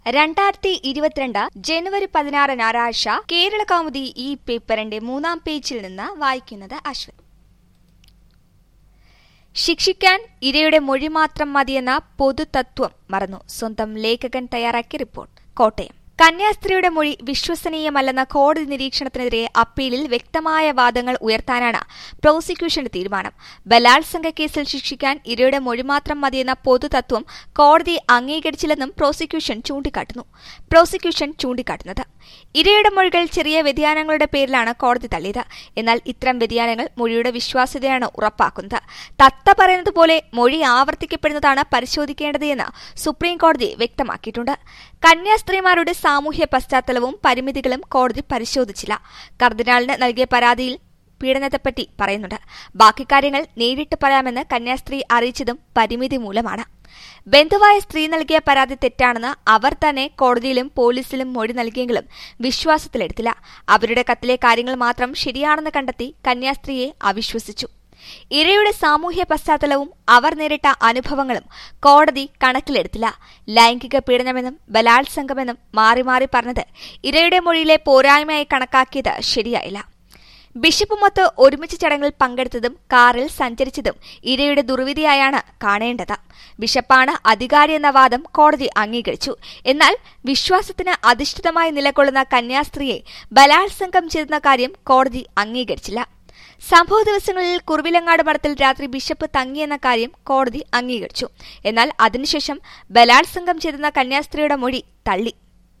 2022 ജനുവരി 16 ഞായറാഴ്ച കേരള കൗമുദി ഈ പേപ്പറിന്റെ 3-ാം പേജിൽ നിന്ന് വായിക്കുന്നത് അശ്വതി. ശിക്ഷിക്കാൻ ഇരയുടെ മൊഴി മാത്രം മതിയെന്ന പൊതുതത്വം മറന്നു. സ്വന്തം ലേഖകൻ തയ്യാറാക്കിയ റിപ്പോർട്ട്. കോട്ടയം. കന്യാസ്ത്രീയുടെ മൊഴി വിശ്വസനീയമല്ലെന്ന കോടതി നിരീക്ഷണത്തിനെതിരെ അപ്പീലിൽ വ്യക്തമായ വാദങ്ങൾ ഉയർത്താനാണ് പ്രോസിക്യൂഷന്റെ തീരുമാനം. ബലാത്സംഗ കേസിൽ ശിക്ഷിക്കാൻ ഇരയുടെ മൊഴി മാത്രം മതിയെന്ന പൊതുതത്വം കോടതി അംഗീകരിച്ചില്ലെന്നും പ്രോസിക്യൂഷൻ ചൂണ്ടിക്കാട്ടുന്നത് ഇരയുടെ മൊഴികൾ ചെറിയ വ്യതിയാനങ്ങളുടെ പേരിലാണ് കോടതി തള്ളിയത്. എന്നാൽ ഇത്തരം വ്യതിയാനങ്ങൾ മൊഴിയുടെ വിശ്വാസ്യതയാണ് ഉറപ്പാക്കുന്നത്. തത്ത പറയുന്നത് പോലെ മൊഴി ആവർത്തിക്കപ്പെടുന്നതാണ് പരിശോധിക്കേണ്ടത് എന്ന് സുപ്രീംകോടതി വ്യക്തമാക്കിയിട്ടുണ്ട്. കന്യാസ്ത്രീമാരുടെ സാമൂഹ്യ പശ്ചാത്തലവും പരിമിതികളും കോടതി പരിശോധിച്ചില്ല. കർദിനാളിന് നൽകിയ പരാതിയിൽ പീഡനത്തെപ്പറ്റി പറയുന്നുണ്ട്. ബാക്കി കാര്യങ്ങൾ നേരിട്ട് പറയാമെന്ന് കന്യാസ്ത്രീ അറിയിച്ചതും പരിമിതി മൂലമാണ്. ബന്ധുവായ സ്ത്രീ നൽകിയ പരാതി തെറ്റാണെന്ന് അവർ തന്നെ കോടതിയിലും പോലീസിലും മൊഴി നൽകിയെങ്കിലും വിശ്വാസത്തിലെടുത്തില്ല. അവരുടെ കത്തിലെ കാര്യങ്ങൾ മാത്രം ശരിയാണെന്ന് കണ്ടെത്തി കന്യാസ്ത്രീയെ അവിശ്വസിച്ചു. ഇരയുടെ സാമൂഹ്യ പശ്ചാത്തലവും അവർ നേരിട്ട അനുഭവങ്ങളും കോടതി കണക്കിലെടുത്തില്ല. ലൈംഗിക പീഡനമെന്നും ബലാത്സംഗമെന്നും മാറി മാറി പറഞ്ഞത് ഇരയുടെ മൊഴിയിലെ പോരായ്മയായി കണക്കാക്കിയത് ശരിയായില്ല. ബിഷപ്പുമൊത്ത് ഒരുമിച്ച് ചടങ്ങിൽ പങ്കെടുത്തതും കാറിൽ സഞ്ചരിച്ചതും ഇരയുടെ ദുർവിധിയായാണ് കാണേണ്ടത്. ബിഷപ്പാണ് അധികാരിയെന്ന വാദം കോടതി അംഗീകരിച്ചു. എന്നാൽ വിശ്വാസത്തിന് അധിഷ്ഠിതമായി നിലകൊള്ളുന്ന കന്യാസ്ത്രീയെ ബലാത്സംഗം ചെയ്തെന്ന കാര്യം കോടതി അംഗീകരിച്ചില്ല. സംഭവ ദിവസങ്ങളിൽ കുറുവിലങ്ങാട് മഠത്തിൽ രാത്രി ബിഷപ്പ് തങ്ങിയെന്ന കാര്യം കോടതി അംഗീകരിച്ചു. എന്നാൽ അതിനുശേഷം ബലാത്സംഗം ചെയ്തെന്ന കന്യാസ്ത്രീയുടെ മൊഴി തള്ളി.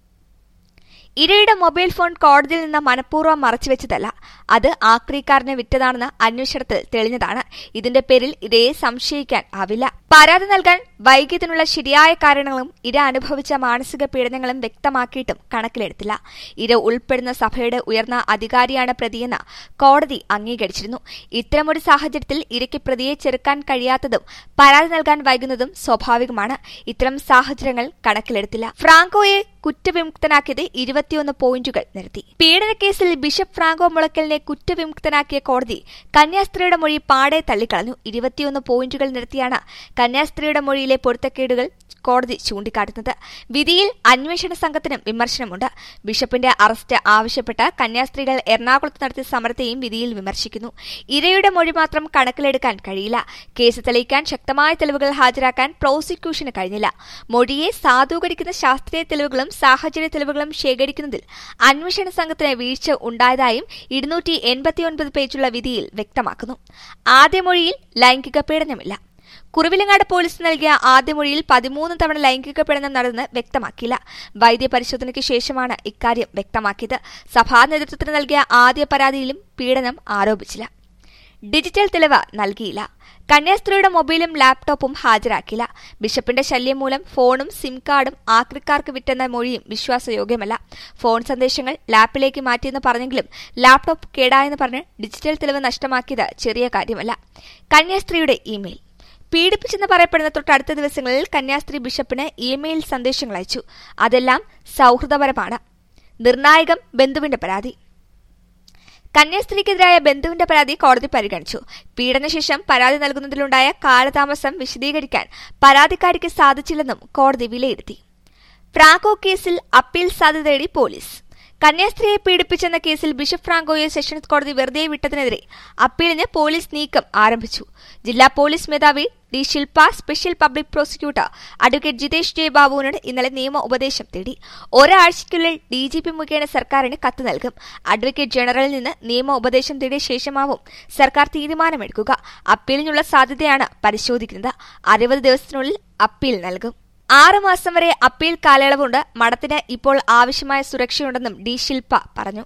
ഇരയുടെ മൊബൈൽ ഫോൺ കോടതിയിൽ നിന്ന് മനഃപൂർവ്വം മറച്ചുവെച്ചതല്ല, അത് ആക്രിക്കാരന് വിറ്റതാണെന്ന് അന്വേഷണത്തിൽ തെളിഞ്ഞതാണ്. ഇതിന്റെ പേരിൽ ഇരയെ സംശയിക്കാൻ ആവില്ല. പരാതി നൽകാൻ വൈകിയതിനുള്ള ശരിയായ കാരണങ്ങളും ഇര അനുഭവിച്ച മാനസിക പീഡനങ്ങളും വ്യക്തമാക്കിയിട്ടും കണക്കിലെടുത്തില്ല. ഇര ഉൾപ്പെടുന്ന സഭയുടെ ഉയർന്ന അധികാരിയാണ് പ്രതിയെന്ന് കോടതി അംഗീകരിച്ചിരുന്നു. ഇത്തരമൊരു സാഹചര്യത്തിൽ ഇരയ്ക്ക് പ്രതിയെ ചെറുക്കാൻ കഴിയാത്തതും പരാതി നൽകാൻ വൈകുന്നതും സ്വാഭാവികമാണ്. ഇത്തരം സാഹചര്യങ്ങൾ കണക്കിലെടുത്തില്ല. ഫ്രാങ്കോയെ കുറ്റവിമുക്തനാക്കിയത് 21 പോയിന്റുകൾ നിരത്തി. പീഡനക്കേസിൽ ബിഷപ്പ് ഫ്രാങ്കോ മുളയ്ക്കലിനെ കുറ്റവിമുക്തനാക്കിയ കോടതി കന്യാസ്ത്രീയുടെ മൊഴി പാടെ തള്ളിക്കളഞ്ഞു. 21 പോയിന്റുകൾ നിരത്തിയാണ് കന്യാസ്ത്രീയുടെ മൊഴിയിലെ പൊരുത്തക്കേടുകൾ കോടതി ചൂണ്ടിക്കാട്ടുന്നത്. വിധിയിൽ അന്വേഷണ സംഘത്തിനും വിമർശനമുണ്ട്. ബിഷപ്പിന്റെ അറസ്റ്റ് ആവശ്യപ്പെട്ട് കന്യാസ്ത്രീകൾ എറണാകുളത്ത് നടത്തിയ സമരത്തെയും വിധിയിൽ വിമർശിക്കുന്നു. ഇരയുടെ മൊഴി മാത്രം കണക്കിലെടുക്കാൻ കഴിയില്ല. കേസ് തെളിയിക്കാൻ ശക്തമായ തെളിവുകൾ ഹാജരാക്കാൻ പ്രോസിക്യൂഷന് കഴിഞ്ഞില്ല. മൊഴിയെ സാധൂകരിക്കുന്ന ശാസ്ത്രീയ തെളിവുകളും സാഹചര്യ തെളിവുകളും ശേഖരിക്കുന്നതിൽ അന്വേഷണ സംഘത്തിന് വീഴ്ച ഉണ്ടായതായും 289 പേജുള്ള വിധിയിൽ വ്യക്തമാക്കുന്നു. ആദ്യ മൊഴിയിൽ ലൈംഗിക പീഡനമില്ല. കുറുവിലങ്ങാട് പോലീസ് നൽകിയ ആദ്യ മൊഴിയിൽ 13 തവണ ലൈംഗിക പീഡനം നടന്ന് വ്യക്തമാക്കിയില്ല. വൈദ്യപരിശോധനയ്ക്ക് ശേഷമാണ് ഇക്കാര്യം വ്യക്തമാക്കിയത്. സഭാ നേതൃത്വത്തിന് നൽകിയ ആദ്യ പരാതിയിലും പീഡനം ആരോപിച്ചില്ല. ഡിജിറ്റൽ തെളിവ് നൽകിയില്ല. കന്യാസ്ത്രീയുടെ മൊബൈലും ലാപ്ടോപ്പും ഹാജരാക്കിയില്ല. ബിഷപ്പിന്റെ ശല്യം മൂലം ഫോണും സിം കാർഡും ആക്രിക്കാർക്ക് വിറ്റെന്ന മൊഴിയും വിശ്വാസയോഗ്യമല്ല. ഫോൺ സന്ദേശങ്ങൾ ലാപ്പിലേക്ക് മാറ്റിയെന്ന് പറഞ്ഞെങ്കിലും ലാപ്ടോപ്പ് കേടായെന്ന് പറഞ്ഞ് ഡിജിറ്റൽ തെളിവ് നഷ്ടമാക്കിയത് ചെറിയ കാര്യമല്ല. കന്യാസ്ത്രീയുടെ ഇമെയിൽ. പീഡിപ്പിച്ചെന്ന് പറയപ്പെടുന്ന തൊട്ടടുത്ത ദിവസങ്ങളിൽ കന്യാസ്ത്രീ ബിഷപ്പിന് ഇമെയിൽ സന്ദേശങ്ങൾ അയച്ചു. അതെല്ലാം സൌഹൃദപരമാണ്. നിർണായകം ബന്ധുവിന്റെ പരാതി. കന്യാസ്ത്രീക്കെതിരായ ബന്ധുവിന്റെ പരാതി കോടതി പരിഗണിച്ചു. പീഡനശേഷം പരാതി നൽകുന്നതിലുണ്ടായ കാലതാമസം വിശദീകരിക്കാൻ പരാതിക്കാരിക്ക് സാധിച്ചില്ലെന്നും കോടതി വിലയിരുത്തി. ഫ്രാങ്കോ കേസിൽ അപ്പീൽ സാധ്യത തേടി പോലീസ്. കന്യാസ്ത്രീയെ പീഡിപ്പിച്ചെന്ന കേസിൽ ബിഷപ്പ് ഫ്രാങ്കോയെ സെഷൻസ് കോടതി വെറുതെ വിട്ടതിനെതിരെ അപ്പീലിന് പോലീസ് നീക്കം ആരംഭിച്ചു. ജില്ലാ പോലീസ് മേധാവി D Shilpa special public prosecutor advocate Jithesh J ബാബുവിനോട് ഇന്നലെ നിയമ ഉപദേശം തേടി. ഒരാഴ്ചയ്ക്കുള്ളിൽ DGP മുഖേന സർക്കാരിന് കത്ത് നൽകും. അഡ്വക്കേറ്റ് ജനറലിൽ നിന്ന് നിയമ ഉപദേശം തേടിയ ശേഷമാവും സർക്കാർ തീരുമാനമെടുക്കുക. അപ്പീലിനുള്ള സാധ്യതയാണ് പരിശോധിക്കുന്നത്. 60 ദിവസത്തിനുള്ളിൽ അപ്പീൽ നൽകും. 6 മാസം വരെ അപ്പീൽ കാലയളവുണ്ട്. മഠത്തിന് ഇപ്പോൾ ആവശ്യമായ സുരക്ഷയുണ്ടെന്നും ഡി ശിൽപ പറഞ്ഞു.